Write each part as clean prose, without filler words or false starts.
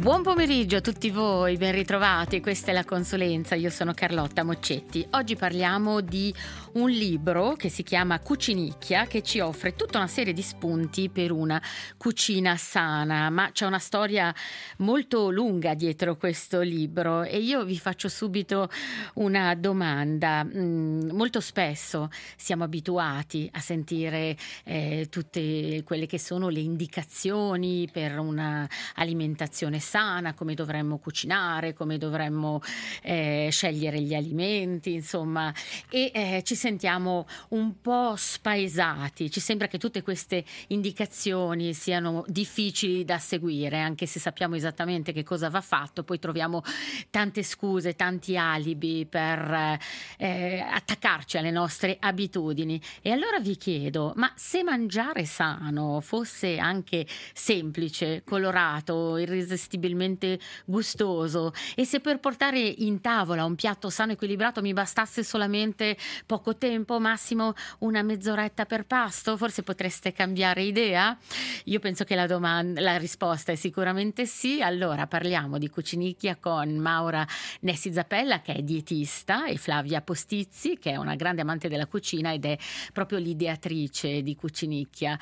Buon pomeriggio a tutti voi, ben ritrovati, questa è La Consulenza, io sono Carlotta Moccetti. Oggi parliamo di un libro che si chiama Cucinicchia, che ci offre tutta una serie di spunti per una cucina sana, ma c'è una storia molto lunga dietro questo libro e io vi faccio subito una domanda. Molto spesso siamo abituati a sentire tutte quelle che sono le indicazioni per una alimentazione sana, come dovremmo cucinare, come dovremmo scegliere gli alimenti, insomma, e ci sentiamo un po' spaesati. Ci sembra che tutte queste indicazioni siano difficili da seguire, anche se sappiamo esattamente che cosa va fatto, poi troviamo tante scuse, tanti alibi per attaccarci alle nostre abitudini. E allora vi chiedo, ma se mangiare sano fosse anche semplice, colorato, irresistibilmente gustoso, e se per portare in tavola un piatto sano e equilibrato mi bastasse solamente poco tempo, massimo una mezz'oretta per pasto, forse potreste cambiare idea? Io penso che la risposta è sicuramente sì. Allora parliamo di Cucinicchia con Maura Nessi Zappella, che è dietista, e Flavia Postizzi, che è una grande amante della cucina ed è proprio l'ideatrice di Cucinicchia.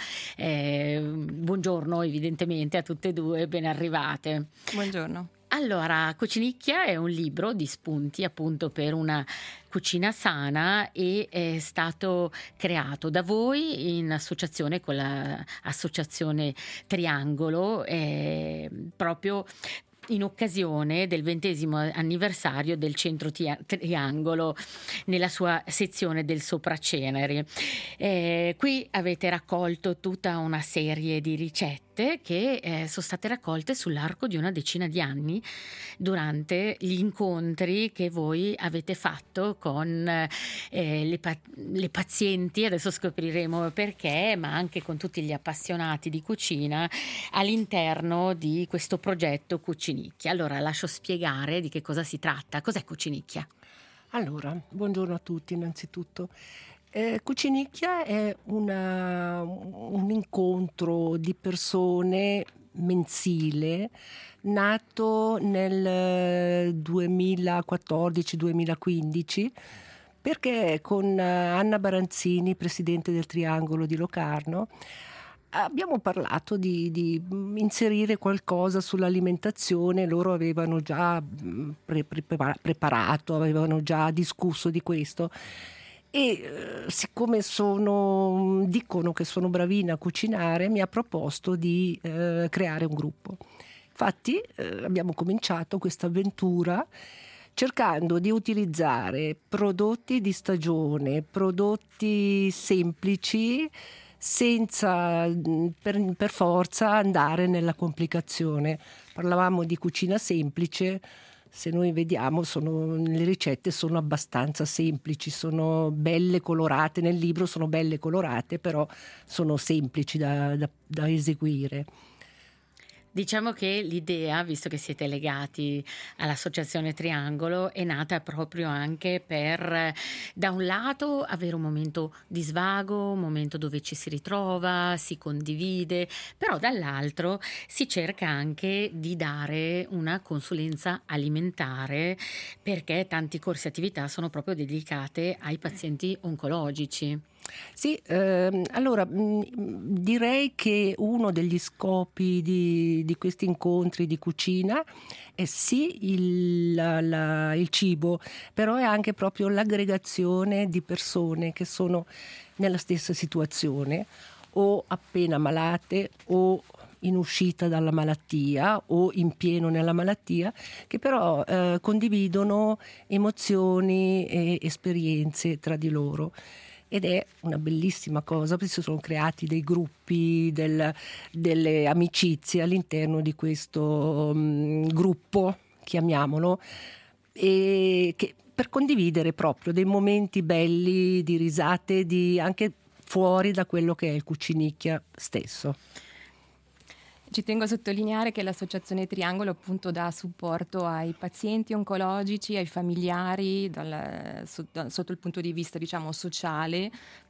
Buongiorno evidentemente a tutte e due, ben arrivate. Buongiorno. Allora, Cucinicchia è un libro di spunti appunto per una cucina sana e è stato creato da voi in associazione con l'associazione Triangolo, proprio in occasione del 20° anniversario del Centro Triangolo nella sua sezione del Sopraceneri. Qui avete raccolto tutta una serie di ricette che sono state raccolte sull'arco di una decina di anni durante gli incontri che voi avete fatto con le pazienti, adesso scopriremo perché, ma anche con tutti gli appassionati di cucina all'interno di questo progetto Cucinicchia. Allora lascio spiegare di che cosa si tratta. Cos'è Cucinicchia? Allora, buongiorno a tutti innanzitutto. Cucinicchia è un incontro di persone mensile nato nel 2014-2015 perché con Anna Baranzini, presidente del Triangolo di Locarno, abbiamo parlato di inserire qualcosa sull'alimentazione. Loro avevano già preparato, avevano già discusso di questo e siccome dicono che sono bravina a cucinare, mi ha proposto di creare un gruppo. Infatti abbiamo cominciato questa avventura cercando di utilizzare prodotti di stagione, prodotti semplici, senza per forza andare nella complicazione. Parlavamo di cucina semplice. Se noi vediamo, le ricette sono abbastanza semplici, sono belle colorate, nel libro sono belle colorate, però sono semplici da eseguire. Diciamo che l'idea, visto che siete legati all'Associazione Triangolo, è nata proprio anche per, da un lato, avere un momento di svago, un momento dove ci si ritrova, si condivide, però dall'altro si cerca anche di dare una consulenza alimentare, perché tanti corsi e attività sono proprio dedicate ai pazienti oncologici. Sì, allora direi che uno degli scopi di questi incontri di cucina è sì il cibo, però è anche proprio l'aggregazione di persone che sono nella stessa situazione o appena malate o in uscita dalla malattia o in pieno nella malattia, che però condividono emozioni e esperienze tra di loro. Ed è una bellissima cosa, perché si sono creati dei gruppi, delle amicizie all'interno di questo gruppo, chiamiamolo, e per condividere proprio dei momenti belli di risate, anche fuori da quello che è il Cucinicchia stesso. Ci tengo a sottolineare che l'Associazione Triangolo appunto dà supporto ai pazienti oncologici, ai familiari, sotto il punto di vista diciamo sociale,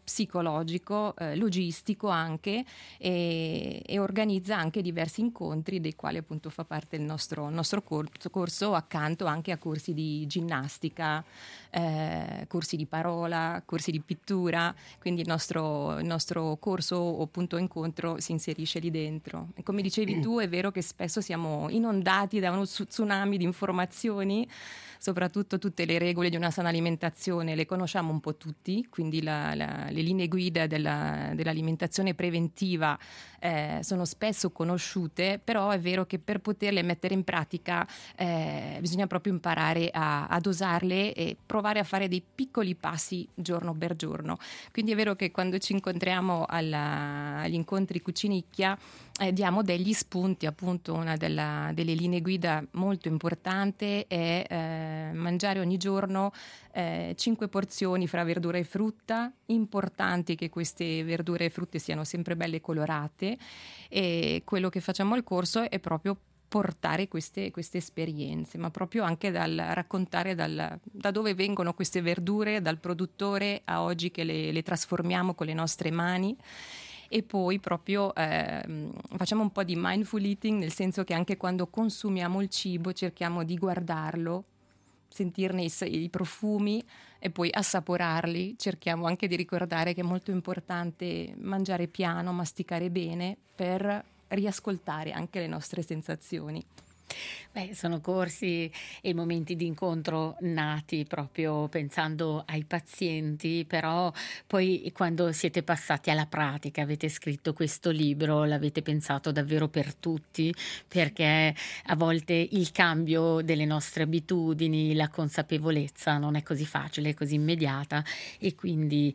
psicologico, logistico anche, e organizza anche diversi incontri dei quali appunto fa parte il nostro corso, accanto anche a corsi di ginnastica, corsi di parola, corsi di pittura, quindi il nostro corso o punto incontro si inserisce lì dentro. E come dicevi tu, è vero che spesso siamo inondati da uno tsunami di informazioni, soprattutto tutte le regole di una sana alimentazione le conosciamo un po' tutti, quindi le linee guida dell'alimentazione preventiva sono spesso conosciute, però è vero che per poterle mettere in pratica bisogna proprio imparare a dosarle e provare a fare dei piccoli passi giorno per giorno. Quindi è vero che quando ci incontriamo agli incontri Cucinicchia diamo degli spunti. Appunto, una delle linee guida molto importante è mangiare ogni giorno 5 porzioni fra verdura e frutta. Importanti che queste verdure e frutte siano sempre belle colorate, e quello che facciamo al corso è proprio portare queste esperienze, ma proprio anche dal raccontare da dove vengono queste verdure, dal produttore a oggi che le trasformiamo con le nostre mani. E poi proprio facciamo un po' di mindful eating, nel senso che anche quando consumiamo il cibo cerchiamo di guardarlo, sentirne i profumi e poi assaporarli. Cerchiamo anche di ricordare che è molto importante mangiare piano, masticare bene per riascoltare anche le nostre sensazioni. Beh, sono corsi e momenti di incontro nati proprio pensando ai pazienti, però poi quando siete passati alla pratica, avete scritto questo libro, l'avete pensato davvero per tutti, perché a volte il cambio delle nostre abitudini, la consapevolezza non è così facile, così immediata, e quindi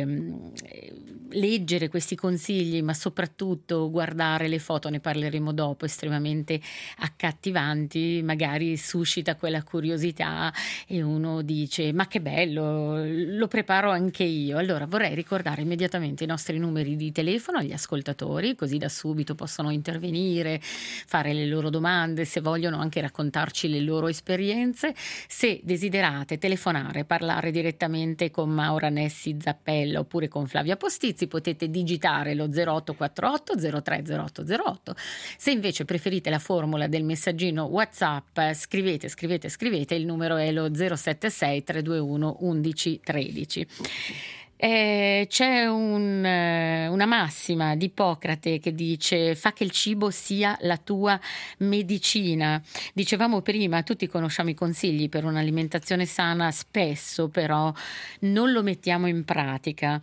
leggere questi consigli, ma soprattutto guardare le foto, ne parleremo dopo, estremamente accattivanti, magari suscita quella curiosità e uno dice: ma che bello, lo preparo anche io. Allora vorrei ricordare immediatamente i nostri numeri di telefono agli ascoltatori, così da subito possono intervenire, fare le loro domande, se vogliono anche raccontarci le loro esperienze. Se desiderate telefonare, parlare direttamente con Maura Nessi Zappella oppure con Flavia Postizzi, potete digitare lo 0848 030808. Se invece preferite la formula del messaggino WhatsApp, scrivete, il numero è lo 076 321 1113. C'è una massima di Ippocrate che dice: fa che il cibo sia la tua medicina. Dicevamo prima, tutti conosciamo i consigli per un'alimentazione sana, spesso però non lo mettiamo in pratica.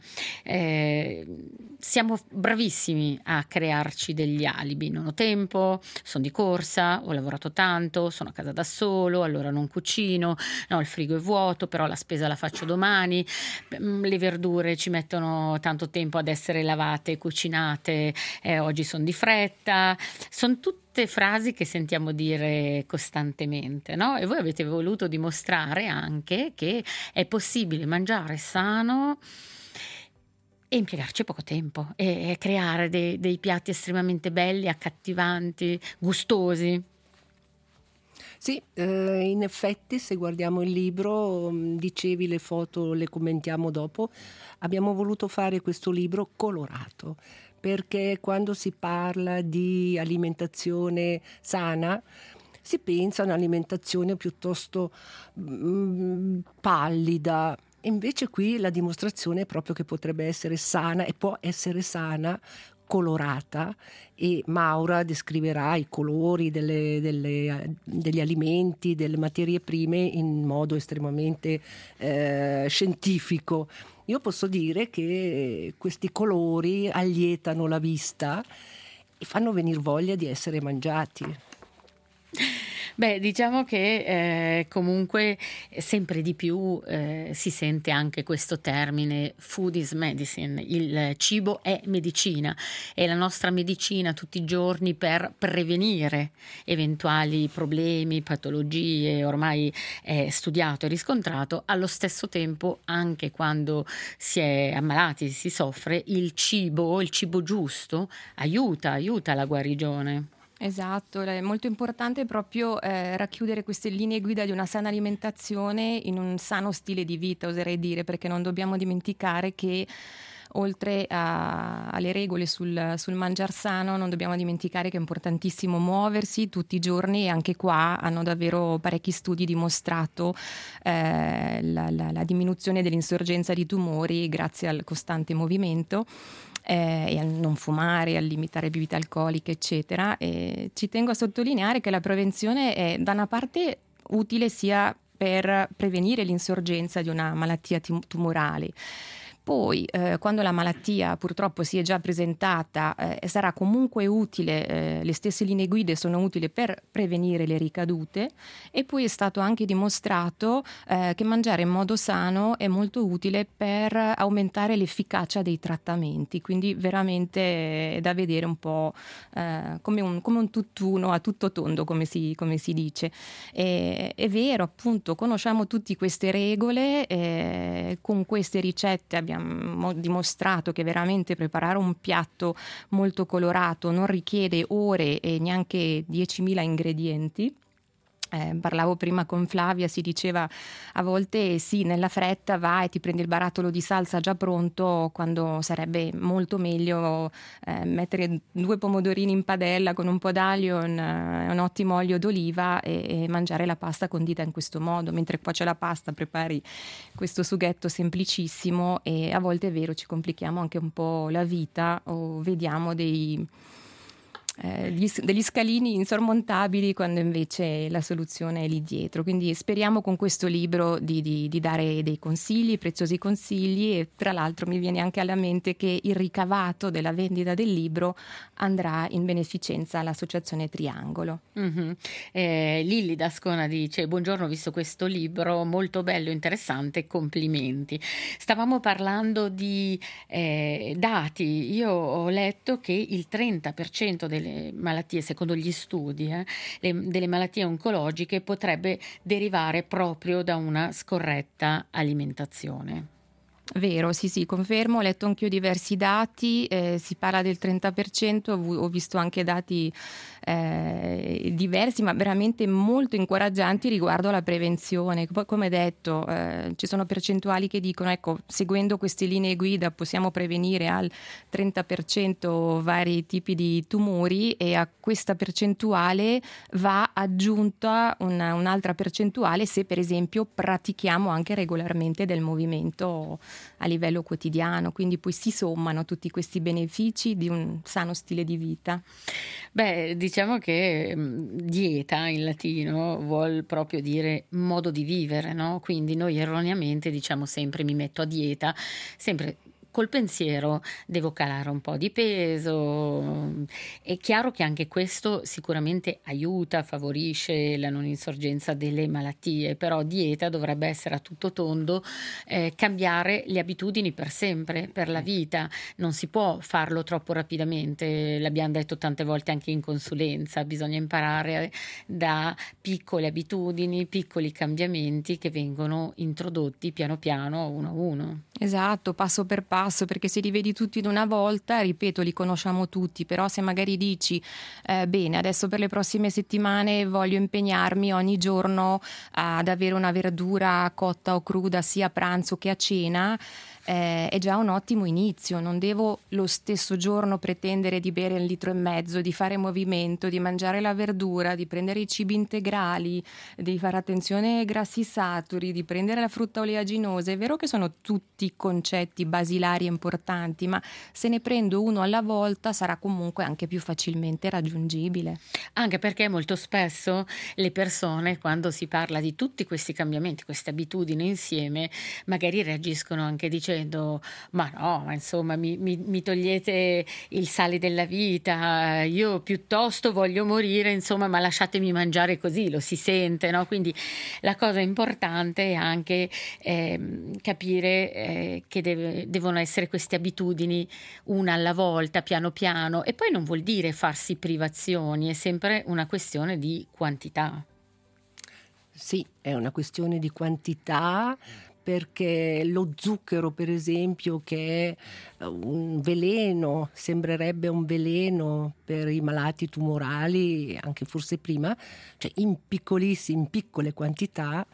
Siamo bravissimi a crearci degli alibi: non ho tempo, sono di corsa, ho lavorato tanto, sono a casa da solo, allora non cucino, no, il frigo è vuoto, però la spesa la faccio domani, le verdure ci mettono tanto tempo ad essere lavate e cucinate, oggi sono di fretta. Sono tutte frasi che sentiamo dire costantemente, no? E voi avete voluto dimostrare anche che è possibile mangiare sano e impiegarci poco tempo e creare dei piatti estremamente belli, accattivanti, gustosi. Sì, in effetti se guardiamo il libro, dicevi le foto le commentiamo dopo, abbiamo voluto fare questo libro colorato, perché quando si parla di alimentazione sana si pensa a un'alimentazione piuttosto pallida. Invece qui la dimostrazione è proprio che potrebbe essere sana e può essere sana, colorata, e Maura descriverà i colori degli alimenti, delle materie prime in modo estremamente scientifico. Io posso dire che questi colori allietano la vista e fanno venire voglia di essere mangiati. Beh, diciamo che comunque sempre di più si sente anche questo termine food is medicine, il cibo è medicina, è la nostra medicina tutti i giorni per prevenire eventuali problemi, patologie. Ormai è studiato e riscontrato. Allo stesso tempo, anche quando si è ammalati, si soffre, il cibo giusto aiuta la guarigione. Esatto, è molto importante proprio racchiudere queste linee guida di una sana alimentazione in un sano stile di vita, oserei dire, perché non dobbiamo dimenticare che oltre alle regole sul mangiar sano, non dobbiamo dimenticare che è importantissimo muoversi tutti i giorni, e anche qua hanno davvero parecchi studi dimostrato la diminuzione dell'insorgenza di tumori grazie al costante movimento. E a non fumare, a limitare bibite alcoliche, eccetera. E ci tengo a sottolineare che la prevenzione è da una parte utile sia per prevenire l'insorgenza di una malattia tumorale. Poi, quando la malattia purtroppo si è già presentata, sarà comunque utile, le stesse linee guida sono utili per prevenire le ricadute, e poi è stato anche dimostrato che mangiare in modo sano è molto utile per aumentare l'efficacia dei trattamenti, quindi veramente è da vedere un po' come un tutt'uno, a tutto tondo, come si dice. È vero, appunto, conosciamo tutte queste regole, con queste ricette abbiamo dimostrato che veramente preparare un piatto molto colorato non richiede ore e neanche 10.000 ingredienti. Parlavo prima con Flavia, si diceva a volte sì, nella fretta vai e ti prendi il barattolo di salsa già pronto, quando sarebbe molto meglio mettere 2 pomodorini in padella con un po' d'aglio e un ottimo olio d'oliva e mangiare la pasta condita in questo modo, mentre qua c'è la pasta, prepari questo sughetto semplicissimo, e a volte è vero, ci complichiamo anche un po' la vita o vediamo degli scalini insormontabili, quando invece la soluzione è lì dietro. Quindi speriamo con questo libro di dare dei consigli, preziosi consigli, e tra l'altro mi viene anche alla mente che il ricavato della vendita del libro andrà in beneficenza all'Associazione Triangolo. Mm-hmm. Lilli d'Ascona dice: buongiorno, ho visto questo libro molto bello, interessante, complimenti. Stavamo parlando di dati. Io ho letto che il 30% delle malattie, secondo gli studi, delle malattie oncologiche potrebbe derivare proprio da una scorretta alimentazione. Vero, sì, confermo, ho letto anch'io diversi dati, si parla del 30%, ho visto anche dati diversi, ma veramente molto incoraggianti riguardo alla prevenzione. Poi, come detto, ci sono percentuali che dicono, ecco, seguendo queste linee guida possiamo prevenire al 30% vari tipi di tumori, e a questa percentuale va aggiunta un'altra percentuale se per esempio pratichiamo anche regolarmente del movimento a livello quotidiano, quindi poi si sommano tutti questi benefici di un sano stile di vita. Beh, diciamo che dieta in latino vuol proprio dire modo di vivere, no? Quindi noi erroneamente diciamo sempre mi metto a dieta, sempre col pensiero devo calare un po' di peso. È chiaro che anche questo sicuramente aiuta, favorisce la non insorgenza delle malattie, però dieta dovrebbe essere a tutto tondo, cambiare le abitudini per sempre, per la vita. Non si può farlo troppo rapidamente, l'abbiamo detto tante volte anche in consulenza, bisogna imparare da piccole abitudini, piccoli cambiamenti che vengono introdotti piano piano, uno a uno. Esatto, passo per passo, perché se li vedi tutti in una volta, ripeto, li conosciamo tutti, però se magari dici bene, adesso per le prossime settimane voglio impegnarmi ogni giorno ad avere una verdura cotta o cruda sia a pranzo che a cena, è già un ottimo inizio. Non devo lo stesso giorno pretendere di bere 1,5 litri, di fare movimento, di mangiare la verdura, di prendere i cibi integrali, di fare attenzione ai grassi saturi, di prendere la frutta oleaginosa. È vero che sono tutti concetti basilari e importanti, ma se ne prendo uno alla volta sarà comunque anche più facilmente raggiungibile. Anche perché molto spesso le persone, quando si parla di tutti questi cambiamenti, queste abitudini insieme, magari reagiscono anche dicendo: ma no, ma insomma mi togliete il sale della vita, io piuttosto voglio morire, insomma, ma lasciatemi mangiare così, lo si sente, no? Quindi la cosa importante è anche capire che devono essere queste abitudini una alla volta, piano piano, e poi non vuol dire farsi privazioni, è sempre una questione di quantità. Sì, è una questione di quantità, perché lo zucchero, per esempio, che è un veleno, sembrerebbe un veleno per i malati tumorali, anche forse prima, cioè in piccole quantità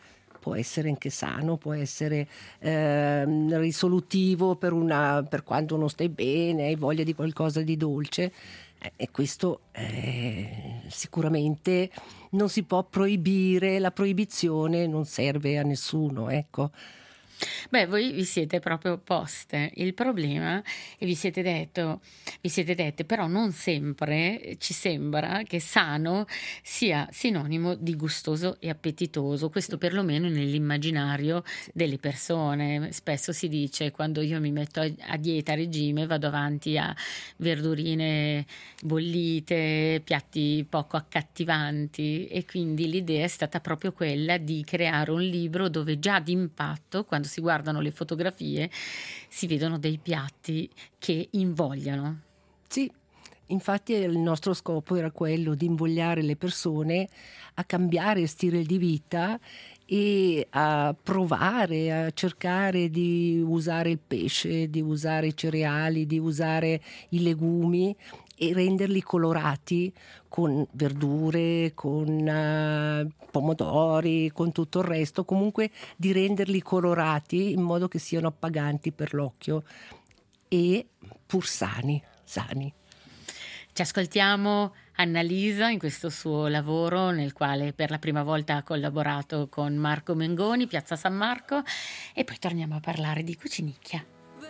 può essere anche sano, può essere risolutivo per quando non stai bene, hai voglia di qualcosa di dolce. E questo sicuramente non si può proibire, la proibizione non serve a nessuno, ecco. Beh, voi vi siete proprio opposte. Il problema, e vi siete dette, però non sempre ci sembra che sano sia sinonimo di gustoso e appetitoso, questo perlomeno nell'immaginario delle persone. Spesso si dice, quando io mi metto a dieta, a regime, vado avanti a verdurine bollite, piatti poco accattivanti, e quindi l'idea è stata proprio quella di creare un libro dove già d'impatto, quando si guardano le fotografie, si vedono dei piatti che invogliano. Sì, infatti il nostro scopo era quello di invogliare le persone a cambiare stile di vita e a provare, a cercare di usare il pesce, di usare i cereali, di usare i legumi e renderli colorati con verdure, con pomodori, con tutto il resto, comunque di renderli colorati in modo che siano appaganti per l'occhio e pur sani. Ci ascoltiamo Annalisa in questo suo lavoro nel quale per la prima volta ha collaborato con Marco Mengoni, Piazza San Marco, e poi torniamo a parlare di Cucinicchia.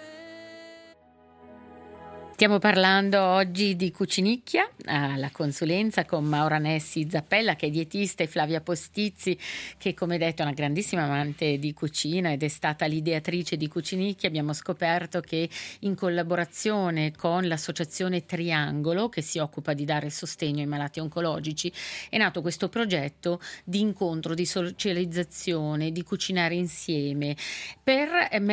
Stiamo parlando oggi di Cucinicchia, alla consulenza con Maura Nessi Zappella, che è dietista, e Flavia Postizzi, che come detto è una grandissima amante di cucina ed è stata l'ideatrice di Cucinicchia. Abbiamo scoperto che in collaborazione con l'associazione Triangolo, che si occupa di dare sostegno ai malati oncologici, è nato questo progetto di incontro, di socializzazione, di cucinare insieme, per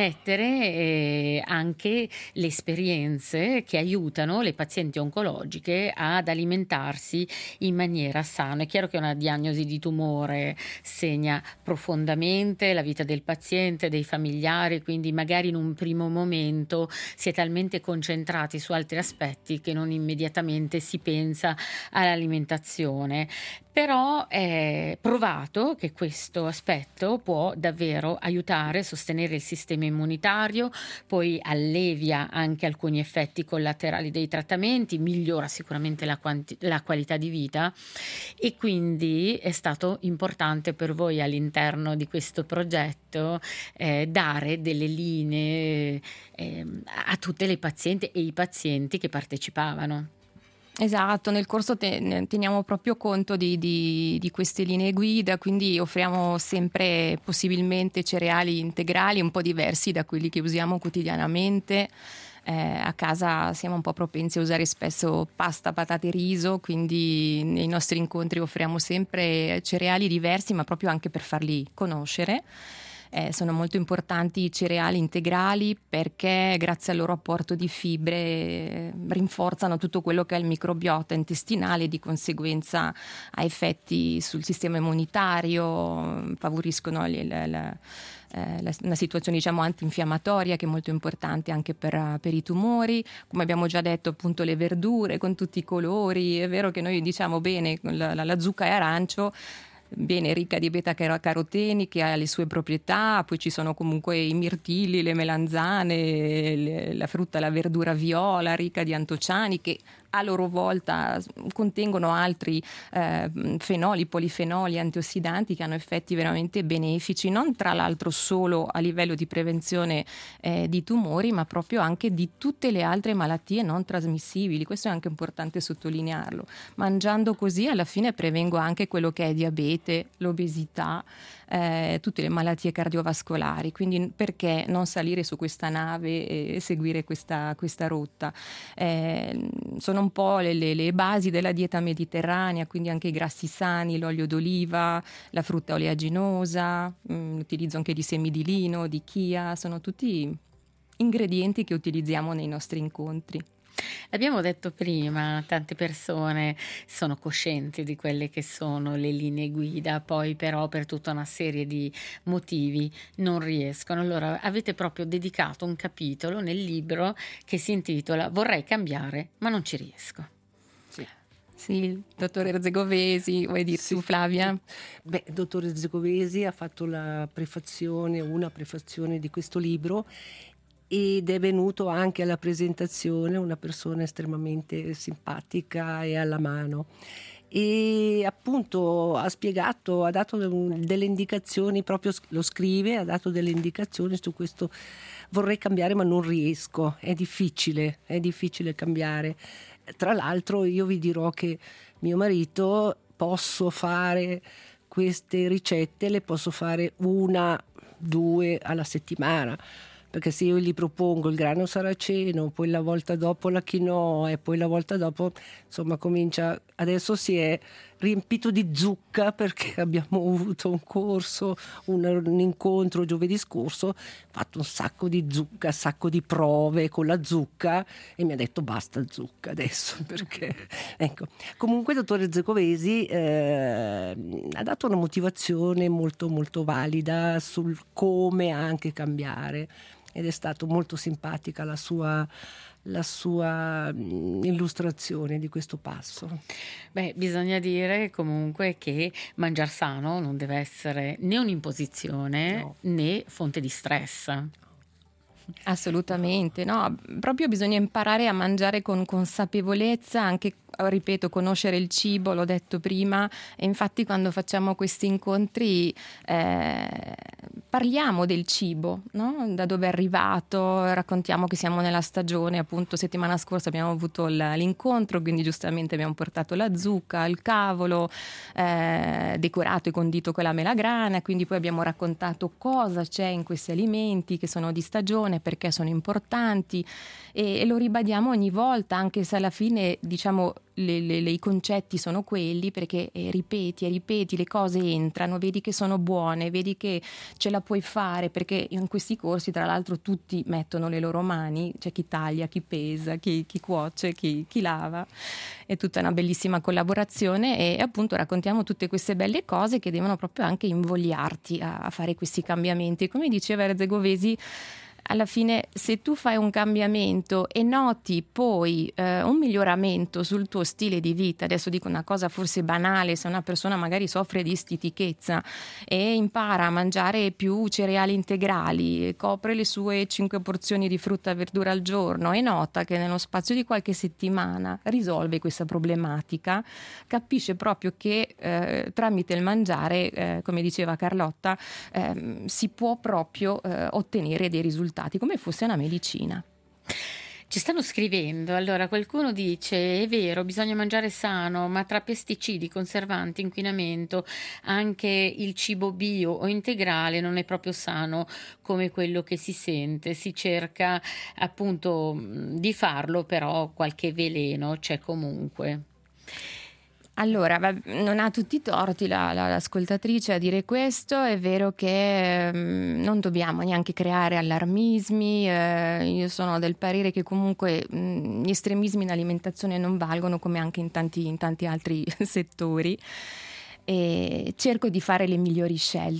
mettere anche le esperienze che aiutano le pazienti oncologiche ad alimentarsi in maniera sana. È chiaro che una diagnosi di tumore segna profondamente la vita del paziente, dei familiari, quindi magari in un primo momento si è talmente concentrati su altri aspetti che non immediatamente si pensa all'alimentazione. Però è provato che questo aspetto può davvero aiutare a sostenere il sistema immunitario, poi allevia anche alcuni effetti collaterali dei trattamenti, migliora sicuramente la qualità di vita, e quindi è stato importante per voi all'interno di questo progetto dare delle linee a tutte le pazienti e i pazienti che partecipavano. Esatto, nel corso teniamo proprio conto di queste linee guida, quindi offriamo sempre possibilmente cereali integrali un po' diversi da quelli che usiamo quotidianamente. A casa siamo un po' propensi a usare spesso pasta, patate e riso, quindi nei nostri incontri offriamo sempre cereali diversi, ma proprio anche per farli conoscere. Sono molto importanti i cereali integrali perché grazie al loro apporto di fibre rinforzano tutto quello che è il microbiota intestinale e di conseguenza ha effetti sul sistema immunitario, favoriscono una situazione diciamo antinfiammatoria che è molto importante anche per i tumori. Come abbiamo già detto, appunto, le verdure con tutti i colori. È vero che noi diciamo bene la zucca è arancio, bene, ricca di beta-caroteni, che ha le sue proprietà, poi ci sono comunque i mirtilli, le melanzane, la frutta, la verdura viola, ricca di antociani, che a loro volta contengono altri fenoli, polifenoli, antiossidanti che hanno effetti veramente benefici, non tra l'altro solo a livello di prevenzione di tumori, ma proprio anche di tutte le altre malattie non trasmissibili. Questo è anche importante sottolinearlo. Mangiando così alla fine prevengo anche quello che è diabete, l'obesità, tutte le malattie cardiovascolari, quindi perché non salire su questa nave e seguire questa rotta? Sono un po' le basi della dieta mediterranea, quindi anche i grassi sani, l'olio d'oliva, la frutta oleaginosa, l'utilizzo anche di semi di lino, di chia, sono tutti ingredienti che utilizziamo nei nostri incontri. L'abbiamo detto prima, tante persone sono coscienti di quelle che sono le linee guida, poi però per tutta una serie di motivi non riescono. Allora avete proprio dedicato un capitolo nel libro che si intitola "Vorrei cambiare, ma non ci riesco". Sì, il dottore Erzegovesi, vuoi dire tu, Flavia? Beh, il dottore Erzegovesi ha fatto una prefazione di questo libro, ed è venuto anche alla presentazione una persona estremamente simpatica e alla mano. E appunto ha spiegato, ha dato delle indicazioni, proprio lo scrive, ha dato delle indicazioni su questo. Vorrei cambiare ma non riesco, è difficile cambiare. Tra l'altro io vi dirò che mio marito, posso fare queste ricette, le posso fare 1-2 alla settimana, perché se io gli propongo il grano saraceno, poi la volta dopo la quinoa e poi la volta dopo, insomma, comincia. Adesso si è riempito di zucca perché abbiamo avuto un corso, un incontro giovedì scorso, ho fatto un sacco di zucca, sacco di prove con la zucca, e mi ha detto basta zucca adesso, perché ecco. Comunque il dottore Erzegovesi ha dato una motivazione molto molto valida sul come anche cambiare, ed è stato molto simpatica la sua illustrazione di questo passo. Beh, bisogna dire comunque che mangiar sano non deve essere né un'imposizione, No. né fonte di stress. Assolutamente, no, proprio bisogna imparare a mangiare con consapevolezza, anche, ripeto, conoscere il cibo, l'ho detto prima, e infatti quando facciamo questi incontri parliamo del cibo, no? Da dove è arrivato, raccontiamo che siamo nella stagione, appunto settimana scorsa abbiamo avuto l'incontro, quindi giustamente abbiamo portato la zucca, il cavolo, decorato e condito con la melagrana, quindi poi abbiamo raccontato cosa c'è in questi alimenti che sono di stagione, perché sono importanti, e lo ribadiamo ogni volta, anche se alla fine diciamo i concetti sono quelli, perché ripeti e ripeti, le cose entrano, vedi che sono buone, vedi che ce la puoi fare, perché in questi corsi tra l'altro tutti mettono le loro mani, c'è chi taglia, chi pesa, chi cuoce, chi lava, è tutta una bellissima collaborazione, e appunto raccontiamo tutte queste belle cose che devono proprio anche invogliarti a fare questi cambiamenti. Come diceva Erzegovesi, alla fine se tu fai un cambiamento e noti poi un miglioramento sul tuo stile di vita, adesso dico una cosa forse banale, se una persona magari soffre di stitichezza e impara a mangiare più cereali integrali, copre le sue 5 porzioni di frutta e verdura al giorno e nota che nello spazio di qualche settimana risolve questa problematica, capisce proprio che tramite il mangiare, come diceva Carlotta, si può proprio ottenere dei risultati come fosse una medicina. Ci stanno scrivendo, allora qualcuno dice: è vero, bisogna mangiare sano, ma tra pesticidi, conservanti, inquinamento, anche il cibo bio o integrale non è proprio sano come quello che si sente. Si cerca appunto di farlo, però qualche veleno c'è comunque. Allora, non ha tutti i torti l'ascoltatrice a dire questo, è vero che non dobbiamo neanche creare allarmismi, io sono del parere che comunque gli estremismi in alimentazione non valgono, come anche in tanti altri settori, e cerco di fare le migliori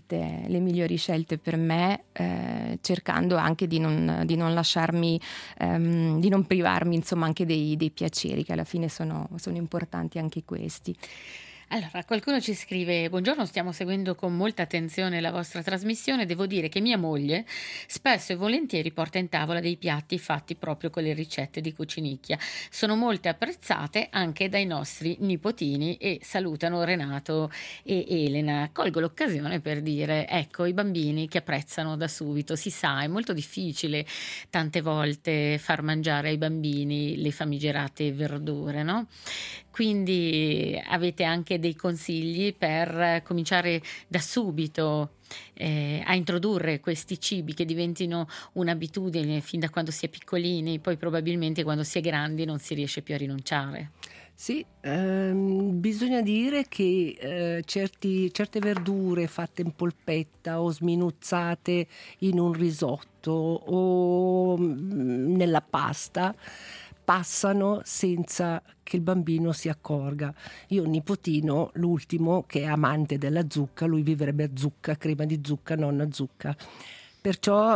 scelte per me, cercando anche di non lasciarmi, di non privarmi insomma anche dei piaceri, che alla fine sono importanti anche questi. Allora, qualcuno ci scrive: buongiorno, stiamo seguendo con molta attenzione la vostra trasmissione. Devo dire che mia moglie spesso e volentieri porta in tavola dei piatti fatti proprio con le ricette di Cucinicchia. Sono molte apprezzate anche dai nostri nipotini e salutano Renato e Elena. Colgo l'occasione per dire, ecco, i bambini che apprezzano da subito, si sa, è molto difficile tante volte far mangiare ai bambini le famigerate verdure, no? Quindi avete anche dei consigli per cominciare da subito a introdurre questi cibi, che diventino un'abitudine fin da quando si è piccolini, poi probabilmente quando si è grandi non si riesce più a rinunciare. Sì, bisogna dire che certe verdure fatte in polpetta o sminuzzate in un risotto o nella pasta passano senza che il bambino si accorga. Io ho un nipotino, l'ultimo, che è amante della zucca, lui vivrebbe a zucca, crema di zucca, nonna zucca. Perciò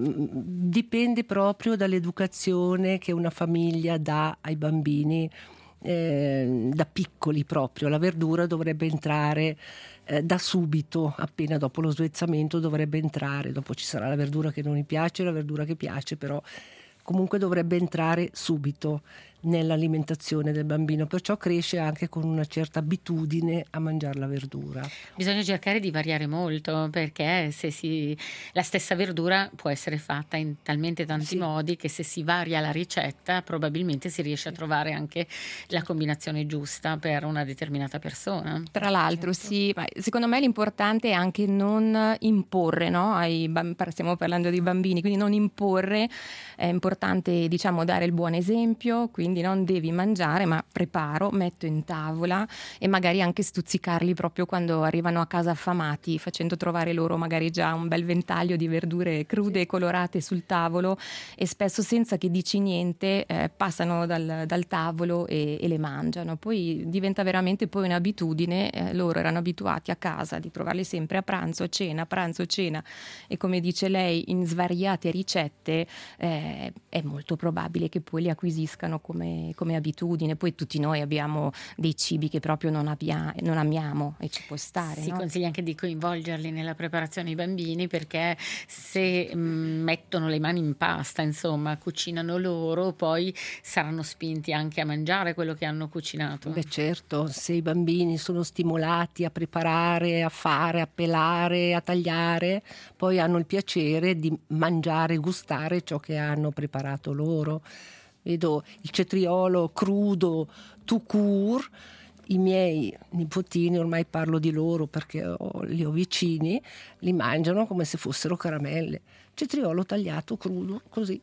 dipende proprio dall'educazione che una famiglia dà ai bambini. da piccoli proprio. La verdura dovrebbe entrare da subito, appena dopo lo svezzamento dovrebbe entrare. Dopo ci sarà la verdura che non gli piace, la verdura che piace, però comunque dovrebbe entrare subito nell'alimentazione del bambino, perciò cresce anche con una certa abitudine a mangiare la verdura. Bisogna cercare di variare molto, perché la stessa verdura può essere fatta in talmente tanti modi che se si varia la ricetta probabilmente si riesce a trovare anche la combinazione giusta per una determinata persona. Tra l'altro sì, ma secondo me l'importante è anche non imporre, no? Stiamo parlando di bambini, quindi non imporre. È importante, diciamo, dare il buon esempio, quindi non devi mangiare, ma preparo, metto in tavola e magari anche stuzzicarli proprio quando arrivano a casa affamati, facendo trovare loro magari già un bel ventaglio di verdure crude e colorate sul tavolo, e spesso senza che dici niente passano dal tavolo e le mangiano. Poi diventa veramente poi un'abitudine, loro erano abituati a casa di trovarli sempre a pranzo, cena, e come dice lei in svariate ricette, è molto probabile che poi li acquisiscano come abitudine. Poi tutti noi abbiamo dei cibi che proprio non amiamo, e ci può stare. Si no? consiglia anche di coinvolgerli nella preparazione i bambini, perché se mettono le mani in pasta, insomma, cucinano loro, poi saranno spinti anche a mangiare quello che hanno cucinato. Beh certo, se i bambini sono stimolati a preparare, a fare, a pelare, a tagliare, poi hanno il piacere di mangiare e gustare ciò che hanno preparato loro. Vedo il cetriolo crudo tout court, i miei nipotini, ormai parlo di loro perché li ho vicini, li mangiano come se fossero caramelle. Cetriolo tagliato crudo, così.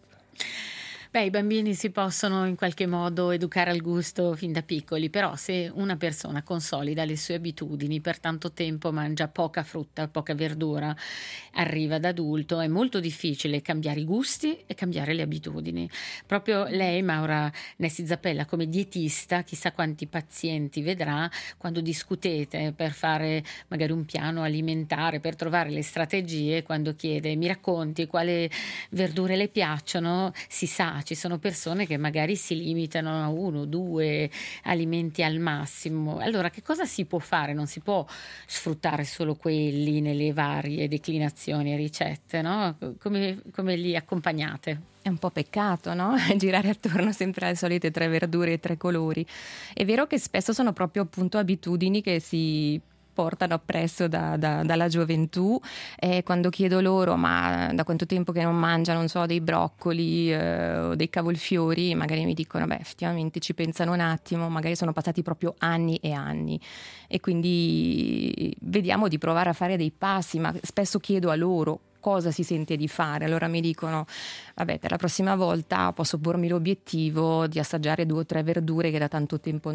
Beh, i bambini si possono in qualche modo educare al gusto fin da piccoli, però se una persona consolida le sue abitudini, per tanto tempo mangia poca frutta, poca verdura, arriva da adulto, è molto difficile cambiare i gusti e cambiare le abitudini. Proprio lei, Maura Nessi Zappella, come dietista, chissà quanti pazienti vedrà quando discutete per fare magari un piano alimentare, per trovare le strategie, quando chiede mi racconti quale verdure le piacciono, si sa, ci sono persone che magari si limitano a 1 o 2 alimenti al massimo. Allora, che cosa si può fare? Non si può sfruttare solo quelli nelle varie declinazioni e ricette, no? Come li accompagnate? È un po' peccato, no? Girare attorno sempre alle solite 3 verdure e 3 colori. È vero che spesso sono proprio appunto abitudini che si portano appresso dalla gioventù, e quando chiedo loro ma da quanto tempo che non mangiano, non so, dei broccoli o dei cavolfiori, magari mi dicono beh, effettivamente ci pensano un attimo, magari sono passati proprio anni e anni, e quindi vediamo di provare a fare dei passi, ma spesso chiedo a loro cosa si sente di fare. Allora mi dicono vabbè, per la prossima volta posso pormi l'obiettivo di assaggiare 2 o 3 verdure che da tanto tempo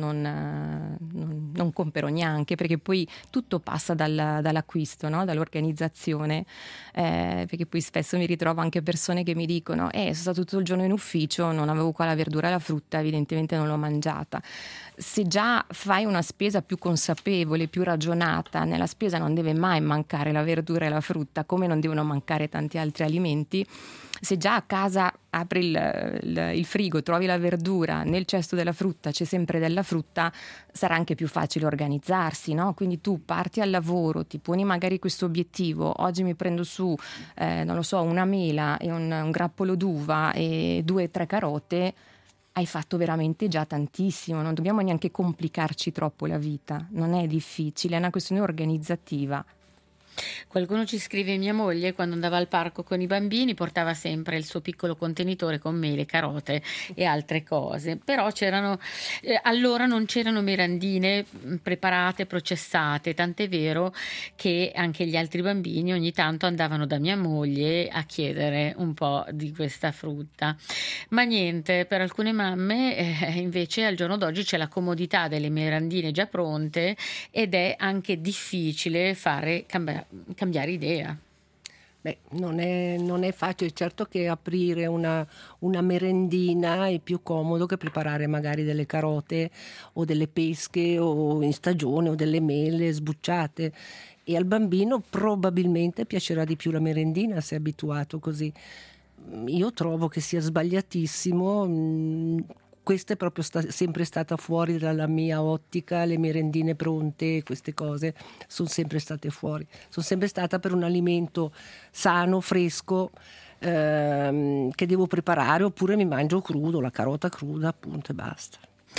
non compro neanche, perché poi tutto passa dall'acquisto, no? Dall'organizzazione, perché poi spesso mi ritrovo anche persone che mi dicono sono stato tutto il giorno in ufficio, non avevo qua la verdura e la frutta, evidentemente non l'ho mangiata. Se già fai una spesa più consapevole, più ragionata, nella spesa non deve mai mancare la verdura e la frutta, come non devono mancare tanti altri alimenti. Se già a casa apri il frigo, trovi la verdura, nel cesto della frutta c'è sempre della frutta, sarà anche più facile organizzarsi, no? Quindi tu parti al lavoro, ti poni magari questo obiettivo: oggi mi prendo su, non lo so, una mela e un grappolo d'uva e 2 o 3 carote. Hai fatto veramente già tantissimo, non dobbiamo neanche complicarci troppo la vita, non è difficile, è una questione organizzativa. Qualcuno ci scrive: mia moglie quando andava al parco con i bambini portava sempre il suo piccolo contenitore con mele, carote e altre cose, però allora non c'erano merendine preparate, processate, tant'è vero che anche gli altri bambini ogni tanto andavano da mia moglie a chiedere un po' di questa frutta. Ma niente, per alcune mamme invece al giorno d'oggi c'è la comodità delle merendine già pronte ed è anche difficile fare cambiare idea. Beh, non è facile, certo che aprire una merendina è più comodo che preparare magari delle carote o delle pesche o in stagione o delle mele sbucciate, e al bambino probabilmente piacerà di più la merendina se è abituato così. Io trovo che sia sbagliatissimo questa è proprio sempre stata fuori dalla mia ottica, le merendine pronte, queste cose sono sempre state fuori. Sono sempre stata per un alimento sano, fresco, che devo preparare, oppure mi mangio crudo, la carota cruda appunto e basta.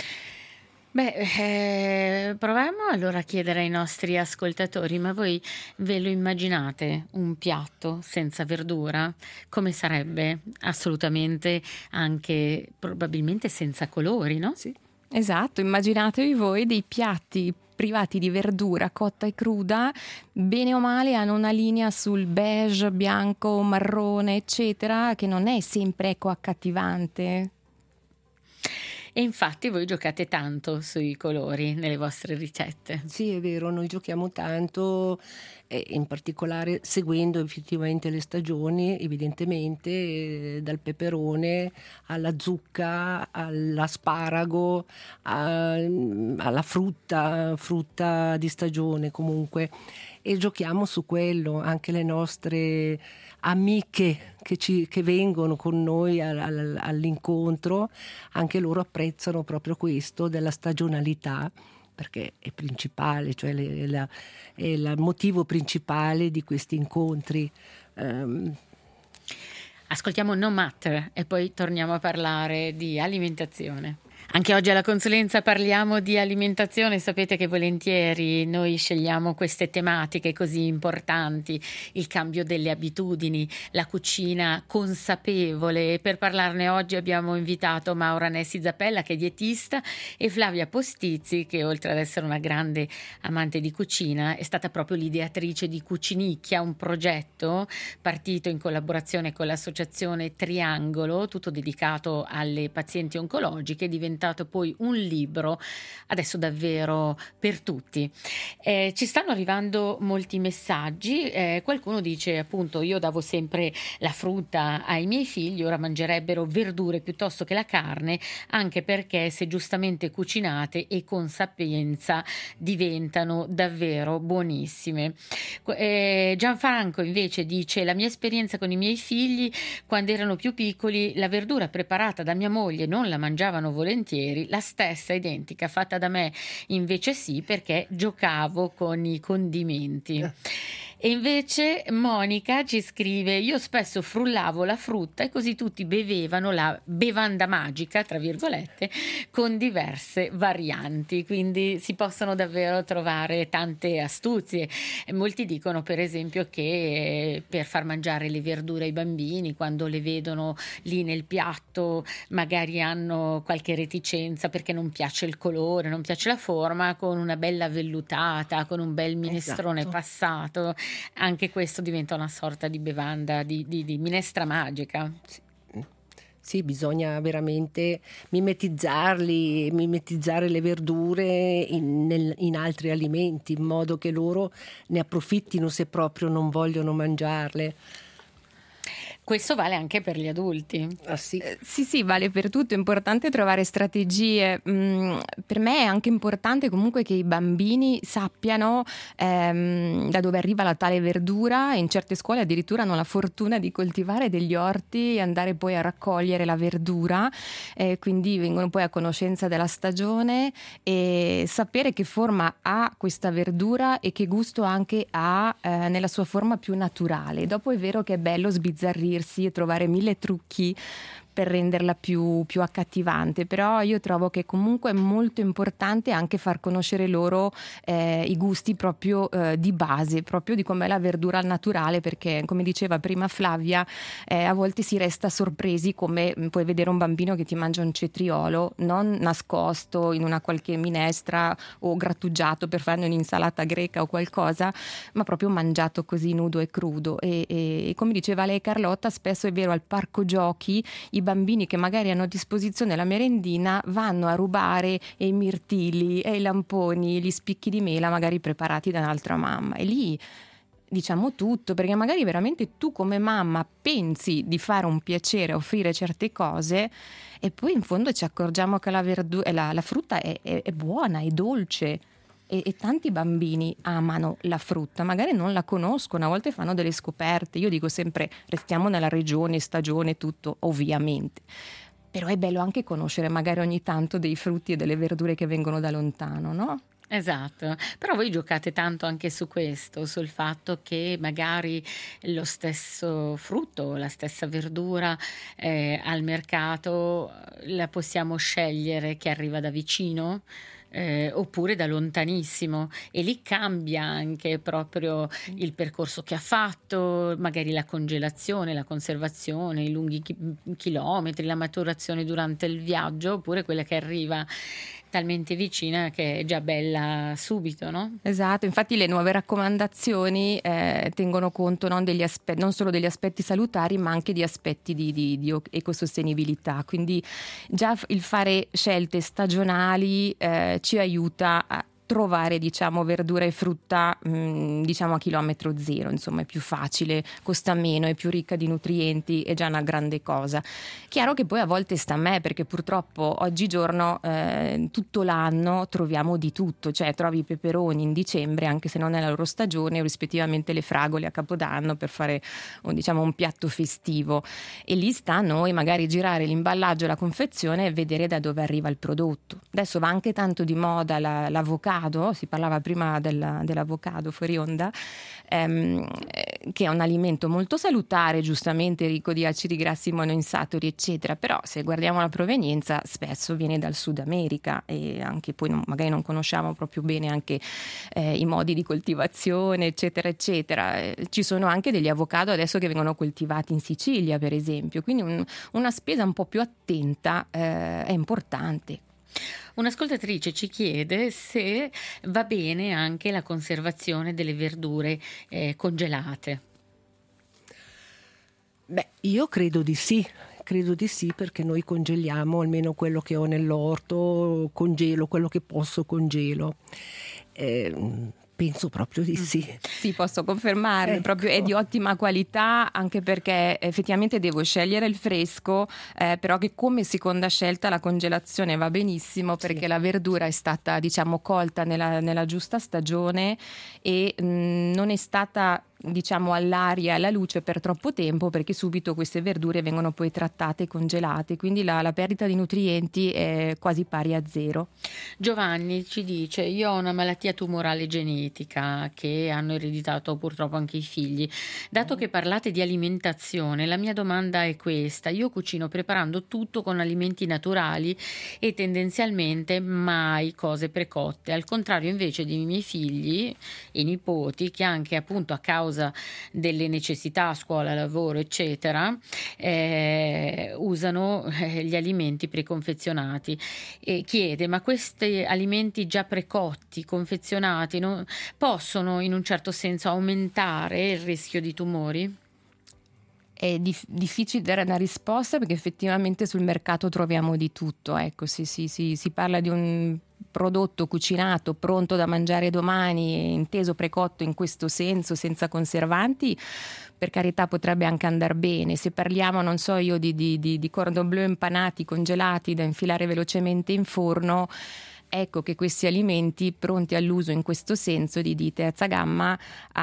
Proviamo allora a chiedere ai nostri ascoltatori, ma voi ve lo immaginate un piatto senza verdura? Come sarebbe? Assolutamente, anche probabilmente senza colori, no? Sì, esatto, immaginatevi voi dei piatti privati di verdura cotta e cruda, bene o male hanno una linea sul beige, bianco, marrone, eccetera, che non è sempre accattivante. E infatti voi giocate tanto sui colori nelle vostre ricette. Sì, è vero, noi giochiamo tanto, in particolare seguendo effettivamente le stagioni, evidentemente, dal peperone alla zucca, all'asparago, alla frutta di stagione comunque. E giochiamo su quello, anche le nostre amiche che vengono con noi all'incontro, anche loro apprezzano proprio questo della stagionalità, perché è principale, cioè è il motivo principale di questi incontri. Ascoltiamo No Matter e poi torniamo a parlare di alimentazione. Anche oggi alla consulenza parliamo di alimentazione, sapete che volentieri noi scegliamo queste tematiche così importanti, il cambio delle abitudini, la cucina consapevole. Per parlarne oggi abbiamo invitato Maura Nessi Zappella, che è dietista, e Flavia Postizzi, che oltre ad essere una grande amante di cucina è stata proprio l'ideatrice di Cucinicchia, un progetto partito in collaborazione con l'associazione Triangolo, tutto dedicato alle pazienti oncologiche, diventato poi un libro adesso davvero per tutti. Ci stanno arrivando molti messaggi, qualcuno dice appunto: io davo sempre la frutta ai miei figli, ora mangerebbero verdure piuttosto che la carne, anche perché se giustamente cucinate e con sapienza diventano davvero buonissime. Gianfranco invece dice: la mia esperienza con i miei figli, quando erano più piccoli, la verdura preparata da mia moglie non la mangiavano volentieri, la stessa identica fatta da me invece sì, perché giocavo con i condimenti. E invece Monica ci scrive: io spesso frullavo la frutta e così tutti bevevano la bevanda magica, tra virgolette, con diverse varianti, quindi si possono davvero trovare tante astuzie. Molti dicono per esempio che per far mangiare le verdure ai bambini, quando le vedono lì nel piatto, magari hanno qualche reticenza perché non piace il colore, non piace la forma, con una bella vellutata, con un bel minestrone passato, anche questo diventa una sorta di bevanda, di minestra magica. Sì, bisogna veramente mimetizzare le verdure in altri alimenti, in modo che loro ne approfittino se proprio non vogliono mangiarle. Questo vale anche per gli adulti. Ah, sì. Sì, vale per tutto. È importante trovare strategie. Per me è anche importante comunque che i bambini sappiano da dove arriva la tale verdura. In certe scuole addirittura hanno la fortuna di coltivare degli orti e andare poi a raccogliere la verdura, quindi vengono poi a conoscenza della stagione e sapere che forma ha questa verdura e che gusto anche ha nella sua forma più naturale. Dopo è vero che è bello sbizzarrirsi e trovare 1000 trucchi per renderla più accattivante, però io trovo che comunque è molto importante anche far conoscere loro i gusti proprio di base, proprio di com'è la verdura naturale, perché come diceva prima Flavia, a volte si resta sorpresi, come puoi vedere un bambino che ti mangia un cetriolo non nascosto in una qualche minestra o grattugiato per fare un'insalata greca o qualcosa, ma proprio mangiato così nudo e crudo e come diceva lei Carlotta, spesso è vero, al parco giochi i bambini che magari hanno a disposizione la merendina vanno a rubare i mirtilli e i lamponi, gli spicchi di mela magari preparati da un'altra mamma, e lì diciamo tutto, perché magari veramente tu come mamma pensi di fare un piacere, offrire certe cose e poi in fondo ci accorgiamo che la frutta è buona, è dolce. E tanti bambini amano la frutta, magari non la conoscono, a volte fanno delle scoperte. Io dico sempre: restiamo nella regione, stagione, tutto, ovviamente. Però è bello anche conoscere magari ogni tanto dei frutti e delle verdure che vengono da lontano, no? Esatto, però voi giocate tanto anche su questo, sul fatto che magari lo stesso frutto, la stessa verdura al mercato la possiamo scegliere che arriva da vicino. Oppure da lontanissimo, e lì cambia anche proprio il percorso che ha fatto, magari la congelazione, la conservazione, i lunghi chilometri, la maturazione durante il viaggio, oppure quella che arriva talmente vicina che è già bella subito, no? Esatto, infatti le nuove raccomandazioni tengono conto non solo degli aspetti salutari, ma anche di aspetti di ecosostenibilità. Quindi già il fare scelte stagionali ci aiuta a trovare, diciamo, verdura e frutta diciamo a chilometro zero, insomma è più facile, costa meno, è più ricca di nutrienti, è già una grande cosa. Chiaro che poi a volte sta a me, perché purtroppo oggigiorno tutto l'anno troviamo di tutto, cioè trovi i peperoni in dicembre anche se non è la loro stagione, o rispettivamente le fragole a Capodanno per fare un piatto festivo, e lì sta a noi magari girare l'imballaggio e la confezione e vedere da dove arriva il prodotto. Adesso va anche tanto di moda l'avocado, si parlava prima dell'avocado fuori onda, che è un alimento molto salutare, giustamente ricco di acidi grassi monoinsaturi eccetera, però se guardiamo la provenienza spesso viene dal Sud America, e anche poi magari non conosciamo proprio bene anche i modi di coltivazione eccetera eccetera. Ci sono anche degli avocado adesso che vengono coltivati in Sicilia per esempio, quindi una spesa un po' più attenta è importante. Un'ascoltatrice ci chiede se va bene anche la conservazione delle verdure congelate. Beh, io credo di sì perché noi congeliamo, almeno quello che ho nell'orto, congelo quello che posso, congelo. Penso proprio di sì. Sì, posso confermare, Ecco. proprio è di ottima qualità, anche perché effettivamente devo scegliere il fresco, però che come seconda scelta la congelazione va benissimo, perché Sì. la verdura è stata, diciamo, colta nella giusta stagione e non è stata, diciamo, all'aria e alla luce per troppo tempo, perché subito queste verdure vengono poi trattate e congelate, quindi la perdita di nutrienti è quasi pari a zero. Giovanni ci dice: io ho una malattia tumorale genetica che hanno ereditato purtroppo anche i figli. Dato che parlate di alimentazione, la mia domanda è questa: io cucino preparando tutto con alimenti naturali e tendenzialmente mai cose precotte, al contrario invece di miei figli e nipoti, che anche appunto a causa delle necessità, scuola, lavoro eccetera, usano gli alimenti preconfezionati. E chiede: ma questi alimenti già precotti, confezionati, possono in un certo senso aumentare il rischio di tumori? È difficile dare una risposta, perché effettivamente sul mercato troviamo di tutto. Ecco, si parla di un prodotto cucinato pronto da mangiare domani, inteso precotto in questo senso, senza conservanti, per carità potrebbe anche andare bene. Se parliamo, non so io, di cordon bleu impanati, congelati da infilare velocemente in forno, ecco che questi alimenti pronti all'uso in questo senso di terza gamma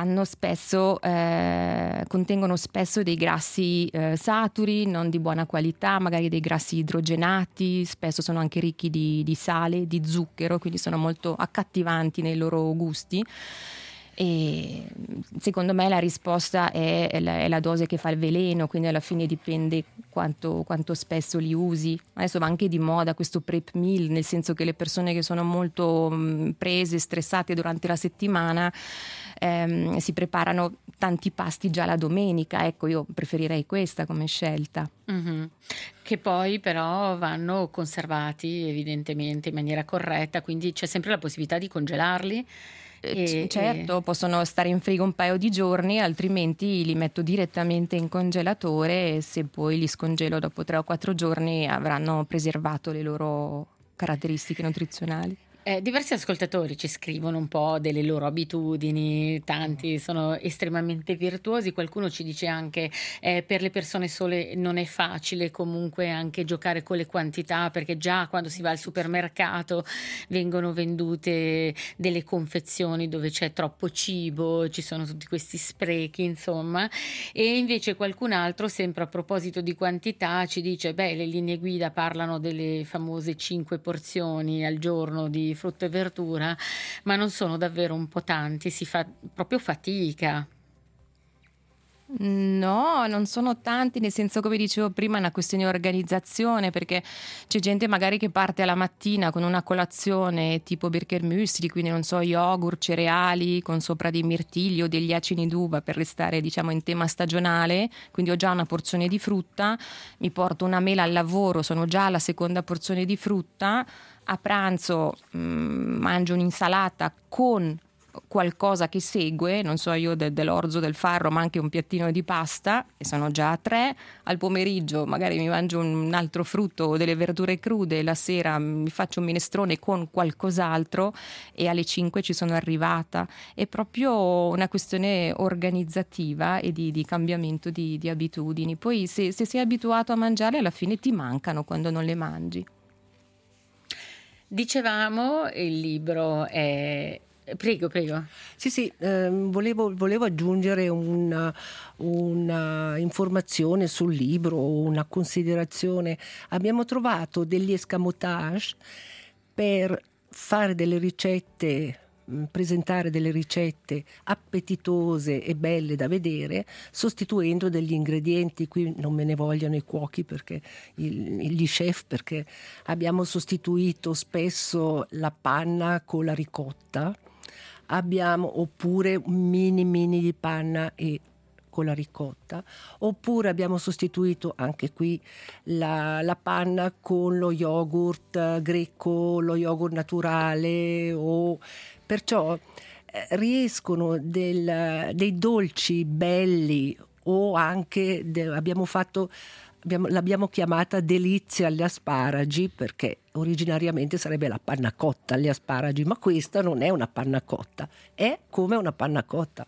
contengono spesso dei grassi saturi, non di buona qualità, magari dei grassi idrogenati, spesso sono anche ricchi di sale, di zucchero, quindi sono molto accattivanti nei loro gusti. E secondo me la risposta è la dose che fa il veleno, quindi alla fine dipende quanto spesso li usi. Adesso va anche di moda questo prep meal, nel senso che le persone che sono molto prese, stressate durante la settimana si preparano tanti pasti già la domenica. Ecco, io preferirei questa come scelta. Mm-hmm. Che poi però vanno conservati evidentemente in maniera corretta, quindi c'è sempre la possibilità di congelarli. Certo, possono stare in frigo un paio di giorni, altrimenti li metto direttamente in congelatore, e se poi li scongelo dopo 3 o 4 giorni avranno preservato le loro caratteristiche nutrizionali. Diversi ascoltatori ci scrivono un po' delle loro abitudini, tanti sono estremamente virtuosi, qualcuno ci dice anche per le persone sole non è facile comunque anche giocare con le quantità, perché già quando si va al supermercato vengono vendute delle confezioni dove c'è troppo cibo, ci sono tutti questi sprechi, insomma, e invece qualcun altro, sempre a proposito di quantità, ci dice le linee guida parlano delle famose 5 porzioni al giorno di frutta e verdura, ma non sono davvero un po' tanti, si fa proprio fatica. No, non sono tanti, nel senso, come dicevo prima, è una questione di organizzazione, perché c'è gente magari che parte alla mattina con una colazione tipo Bircher Müsli, quindi non so, yogurt, cereali con sopra dei mirtilli o degli acini d'uva per restare, diciamo, in tema stagionale, quindi ho già una porzione di frutta, mi porto una mela al lavoro, sono già alla seconda porzione di frutta, a pranzo mangio un'insalata con qualcosa che segue, non so io, dell'orzo, del farro, ma anche un piattino di pasta, e sono già a 3. Al pomeriggio magari mi mangio un altro frutto o delle verdure crude, la sera mi faccio un minestrone con qualcos'altro e alle 5 ci sono arrivata. È proprio una questione organizzativa e di cambiamento di abitudini. Poi se sei abituato a mangiare, alla fine ti mancano quando non le mangi. Dicevamo, il libro è... Prego. Sì, volevo aggiungere una informazione sul libro, una considerazione. Abbiamo trovato degli escamotage per fare delle ricette, presentare delle ricette appetitose e belle da vedere, sostituendo degli ingredienti. Qui non me ne vogliono i cuochi, perché gli chef, perché abbiamo sostituito spesso la panna con la ricotta, oppure mini di panna e con la ricotta, oppure abbiamo sostituito anche qui la panna con lo yogurt greco, lo yogurt naturale, perciò riescono dei dolci belli, o anche l'abbiamo chiamata delizia agli asparagi, perché originariamente sarebbe la panna cotta agli asparagi, ma questa non è una panna cotta, è come una panna cotta.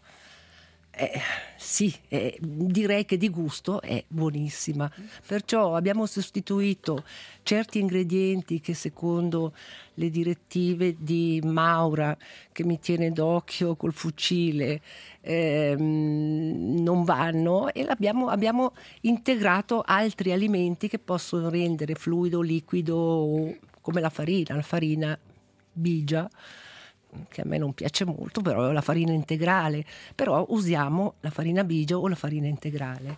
Direi che di gusto è buonissima, perciò abbiamo sostituito certi ingredienti che secondo le direttive di Maura, che mi tiene d'occhio col fucile, non vanno, e abbiamo integrato altri alimenti che possono rendere fluido, liquido, come la farina bigia, che a me non piace molto, però è la farina integrale, però usiamo la farina bigia o la farina integrale.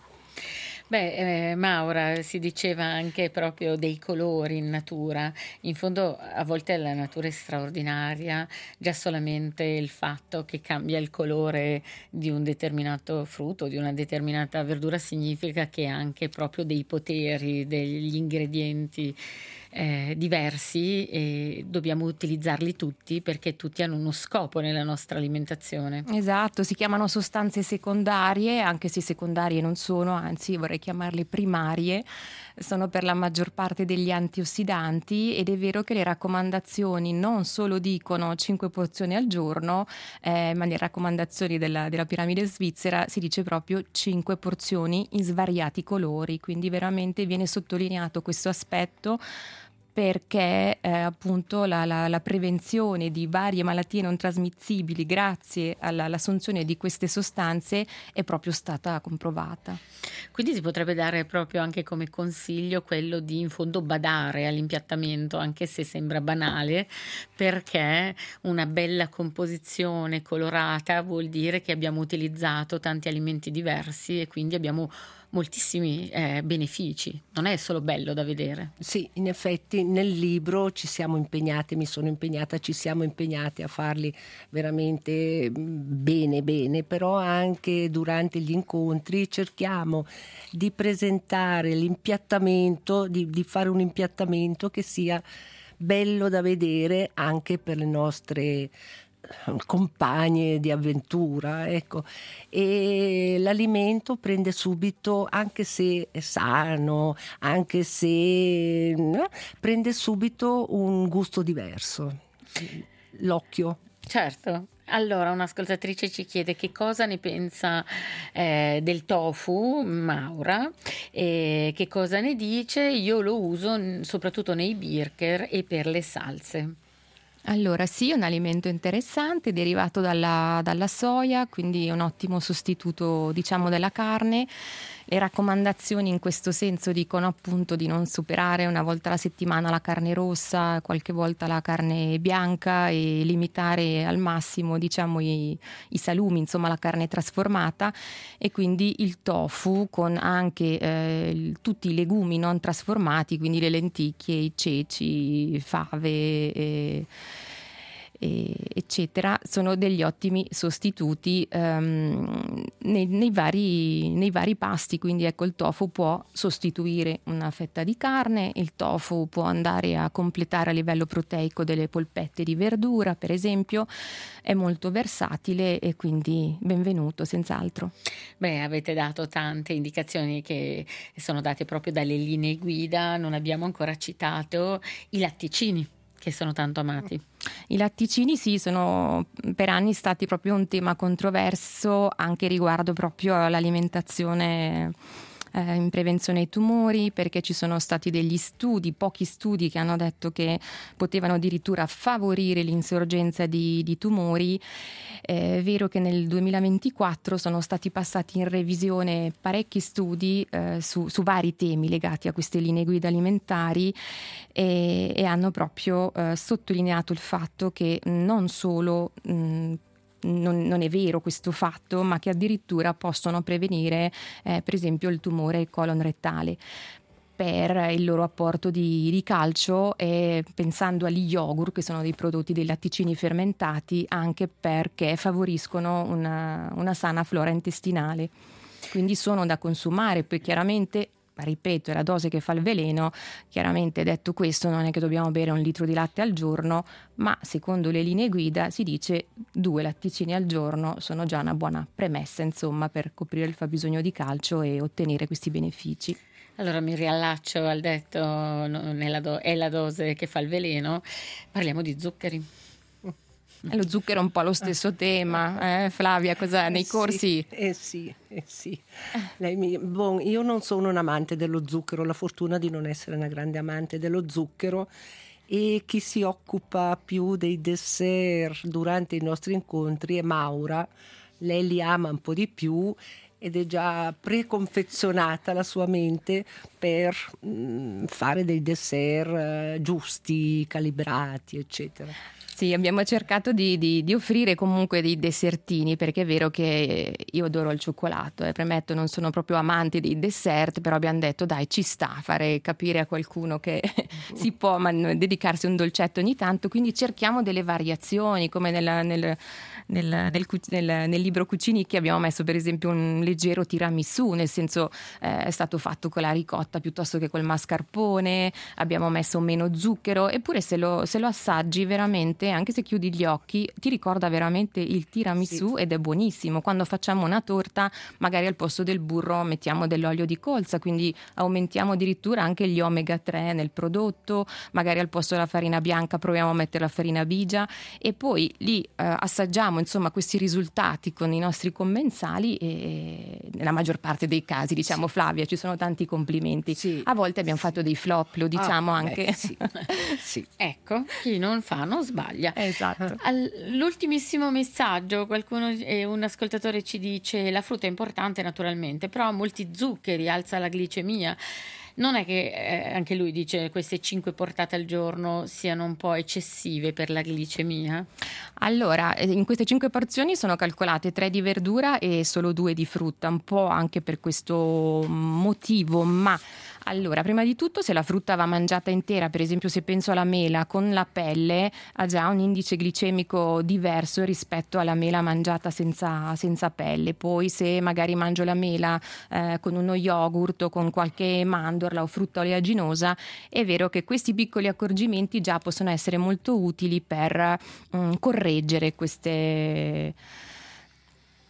Maura, si diceva anche proprio dei colori in natura. In fondo a volte la natura è straordinaria, già solamente il fatto che cambia il colore di un determinato frutto, di una determinata verdura, significa che ha anche proprio dei poteri, degli ingredienti diversi, e dobbiamo utilizzarli tutti, perché tutti hanno uno scopo nella nostra alimentazione. Esatto, si chiamano sostanze secondarie, anche se secondarie non sono, anzi vorrei chiamarle primarie. Sono per la maggior parte degli antiossidanti, ed è vero che le raccomandazioni non solo dicono 5 porzioni al giorno, ma nelle raccomandazioni della piramide svizzera si dice proprio 5 porzioni in svariati colori, quindi veramente viene sottolineato questo aspetto, perché appunto la prevenzione di varie malattie non trasmissibili grazie all'assunzione di queste sostanze è proprio stata comprovata. Quindi si potrebbe dare proprio anche come consiglio quello di, in fondo, badare all'impiattamento, anche se sembra banale, perché una bella composizione colorata vuol dire che abbiamo utilizzato tanti alimenti diversi e quindi abbiamo moltissimi benefici. Non è solo bello da vedere. Sì, in effetti nel libro ci siamo impegnati, ci siamo impegnati a farli veramente bene, però anche durante gli incontri cerchiamo di presentare l'impiattamento, di fare un impiattamento che sia bello da vedere anche per le nostre compagne di avventura, ecco. E l'alimento prende subito, anche se è sano, anche se prende subito un gusto diverso. l'occhio. Certo. Allora, un'ascoltatrice ci chiede che cosa ne pensa del tofu, Maura, e che cosa ne dice. Io lo uso soprattutto nei burger e per le salse. Allora sì, è un alimento interessante, derivato dalla soia, quindi è un ottimo sostituto, diciamo, della carne. Le raccomandazioni in questo senso dicono appunto di non superare una volta alla settimana la carne rossa, qualche volta la carne bianca, e limitare al massimo, diciamo, i salumi, insomma la carne trasformata, e quindi il tofu con anche tutti i legumi non trasformati, quindi le lenticchie, i ceci, fave eccetera, sono degli ottimi sostituti nei vari pasti. Quindi ecco, il tofu può sostituire una fetta di carne, il tofu può andare a completare a livello proteico delle polpette di verdura, per esempio. È molto versatile e quindi benvenuto senz'altro. Beh, avete dato tante indicazioni che sono date proprio dalle linee guida. Non abbiamo ancora citato i latticini, che sono tanto amati. I latticini sì, sono per anni stati proprio un tema controverso, anche riguardo proprio all'alimentazione in prevenzione ai tumori, perché ci sono stati degli studi, pochi studi, che hanno detto che potevano addirittura favorire l'insorgenza di tumori. È vero che nel 2024 sono stati passati in revisione parecchi studi su vari temi legati a queste linee guida alimentari, e hanno proprio sottolineato il fatto che non solo non è vero questo fatto, ma che addirittura possono prevenire per esempio il tumore colon rettale, per il loro apporto di calcio, e pensando agli yogurt, che sono dei prodotti dei latticini fermentati, anche perché favoriscono una sana flora intestinale. Quindi sono da consumare. Poi chiaramente, ripeto, è la dose che fa il veleno. Chiaramente, detto questo, non è che dobbiamo bere 1 litro di latte al giorno, ma secondo le linee guida si dice 2 latticini al giorno sono già una buona premessa, insomma, per coprire il fabbisogno di calcio e ottenere questi benefici. Allora mi riallaccio al detto, è la dose che fa il veleno. Parliamo di zuccheri. Lo zucchero è un po' lo stesso tema, Flavia, cosa nei corsi? Sì. Io non sono un amante dello zucchero, ho la fortuna di non essere una grande amante dello zucchero, e chi si occupa più dei dessert durante i nostri incontri è Maura. Lei li ama un po' di più ed è già preconfezionata la sua mente per fare dei dessert giusti, calibrati, eccetera. Sì, abbiamo cercato di offrire comunque dei dessertini, perché è vero che io adoro il cioccolato, premetto, non sono proprio amante dei dessert, però abbiamo detto dai, ci sta a fare capire a qualcuno che si può dedicarsi a un dolcetto ogni tanto, quindi cerchiamo delle variazioni, come nel libro Cucinicchi abbiamo messo per esempio un leggero tiramisù, nel senso è stato fatto con la ricotta piuttosto che col mascarpone, abbiamo messo meno zucchero, eppure se lo assaggi veramente, anche se chiudi gli occhi, ti ricorda veramente il tiramisù, sì. Ed è buonissimo. Quando facciamo una torta, magari al posto del burro mettiamo dell'olio di colza, quindi aumentiamo addirittura anche gli omega 3 nel prodotto, magari al posto della farina bianca proviamo a mettere la farina bigia, e poi lì assaggiamo insomma questi risultati con i nostri commensali, e nella maggior parte dei casi, diciamo, sì. Flavia, ci sono tanti complimenti, sì. A volte abbiamo fatto dei flop, lo diciamo anche. Sì. Sì. Ecco, chi non fa non sbaglia. Esatto. L'ultimissimo messaggio, un ascoltatore ci dice: la frutta è importante naturalmente, però ha molti zuccheri, alza la glicemia. Non è che anche lui dice queste 5 portate al giorno siano un po' eccessive per la glicemia? Allora, in queste 5 porzioni sono calcolate 3 di verdura e solo 2 di frutta, un po' anche per questo motivo, ma allora, prima di tutto, se la frutta va mangiata intera, per esempio se penso alla mela con la pelle, ha già un indice glicemico diverso rispetto alla mela mangiata senza pelle. Poi se magari mangio la mela con uno yogurt o con qualche mandorla o frutta oleaginosa, è vero che questi piccoli accorgimenti già possono essere molto utili per correggere queste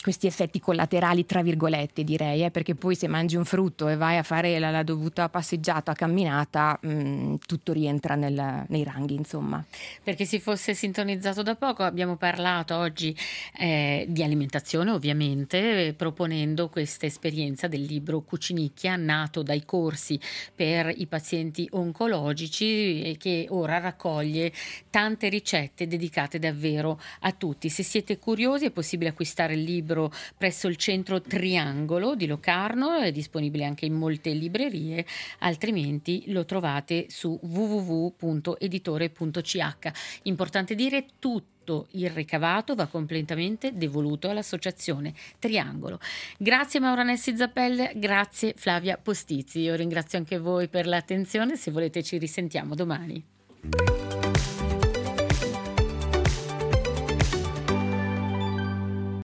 questi effetti collaterali, tra virgolette, direi, perché poi se mangi un frutto e vai a fare la dovuta passeggiata, camminata, tutto rientra nei ranghi, insomma. Per chi si fosse sintonizzato da poco, abbiamo parlato oggi di alimentazione, ovviamente, proponendo questa esperienza del libro Cucinicchia, nato dai corsi per i pazienti oncologici e che ora raccoglie tante ricette dedicate davvero a tutti. Se siete curiosi è possibile acquistare il libro presso il centro Triangolo di Locarno, è disponibile anche in molte librerie, altrimenti lo trovate su www.editore.ch. Importante dire, tutto il ricavato va completamente devoluto all'associazione Triangolo. Grazie Maura Nessi Zappelle, grazie Flavia Postizzi. Io ringrazio anche voi per l'attenzione, se volete ci risentiamo domani.